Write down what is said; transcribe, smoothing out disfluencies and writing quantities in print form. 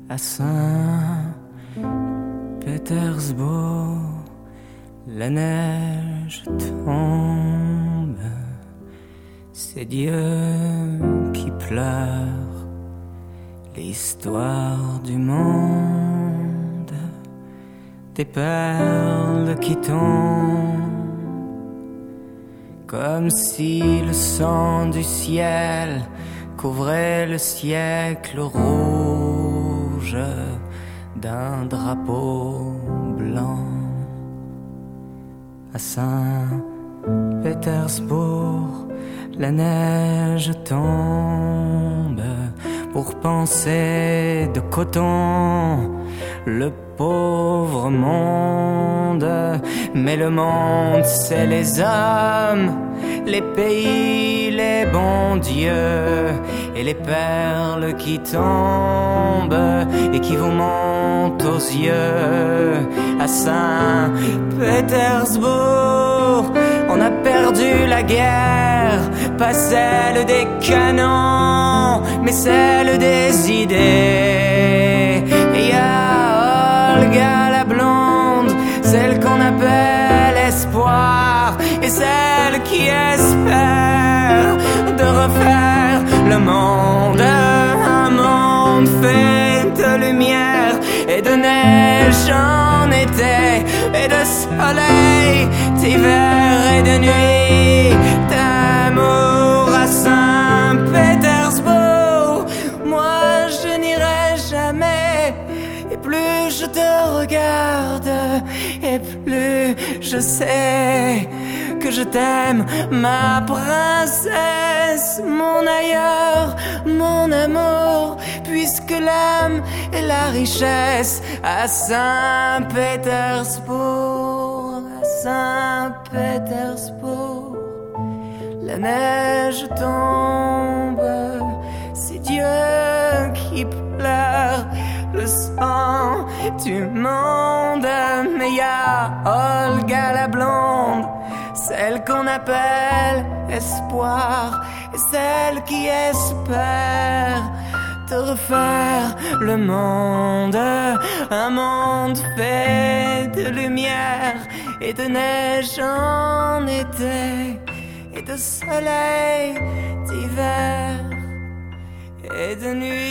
à Saint-Pétersbourg, la neige tombe, c'est Dieu qui pleure, l'histoire du monde, des perles qui tombent, comme si le sang du ciel couvrait le siècle rouge d'un drapeau blanc. À Saint-Pétersbourg, la neige tombe pour penser de coton le pauvre monde. Mais le monde, c'est les hommes, les pays, les bons dieux et les perles qui tombent et qui vous montent aux yeux. À Saint-Pétersbourg, on a perdu la guerre, pas celle des canons, mais celle des idées. Et y a Olga la blonde, celle qu'on appelle espoir, et celle qui espère de refaire le monde, un monde fait de lumière et de neige en été, et de soleil d'hiver et de nuit, d'amour à Saint-Pétersbourg. Moi je n'irai jamais, et plus je te regarde, et plus je sais que je t'aime, ma princesse, mon ailleurs, mon amour, puisque l'âme est la richesse. À Saint-Pétersbourg, à Saint-Pétersbourg, la neige tombe, c'est Dieu qui pleure le sang du monde. Mais y a Olga la blonde, celle qu'on appelle espoir, et celle qui espère de refaire le monde, un monde fait de lumière et de neige en été, et de soleil d'hiver et de nuit.